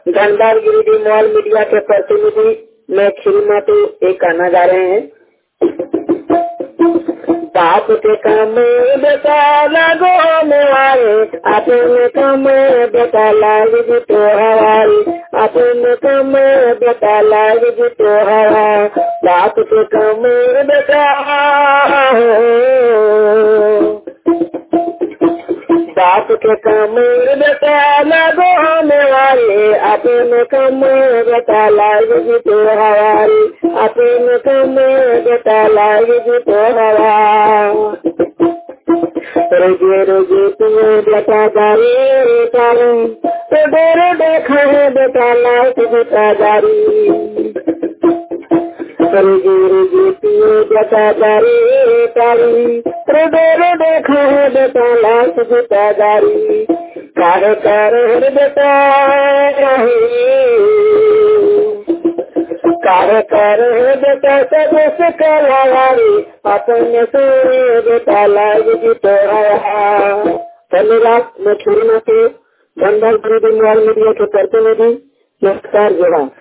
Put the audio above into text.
Dhanbad Giridih mall media के प्रतिनिधि मैं खिलमातू एक गाना गा रहे हैं। बाप के काम बेटा लगो मेवारे, अपने काम बेटा लाग जी तो हवारी, अपने काम बेटा लाग जी तो हवा। बाप के काम बेटा, बाप के काम बेटा लगो मेवारे, अपने काम बेटा लाग जी तो हवारी, अपने काम बेटा लाग जी तो हवा। रोजे रोजे तुम्हें बेटा गारी तारे, तो डेरे देखा है बेटा लाइट बेटा गारी। रोजे रोजे तुम्हें बेटा गारी तारी, तो डेरे देखा है बेटा लाइट बेटा गारी। काहे कर बेटा काहे कर बेटा सबसे कलावारी, अपने से बेटा लाग जी तो आया। धन्यवाद। मैं खिलमातू धनबाद गिरिडीह मॉल मीडिया के प्रतिनिधि नमस्कार। जवाब।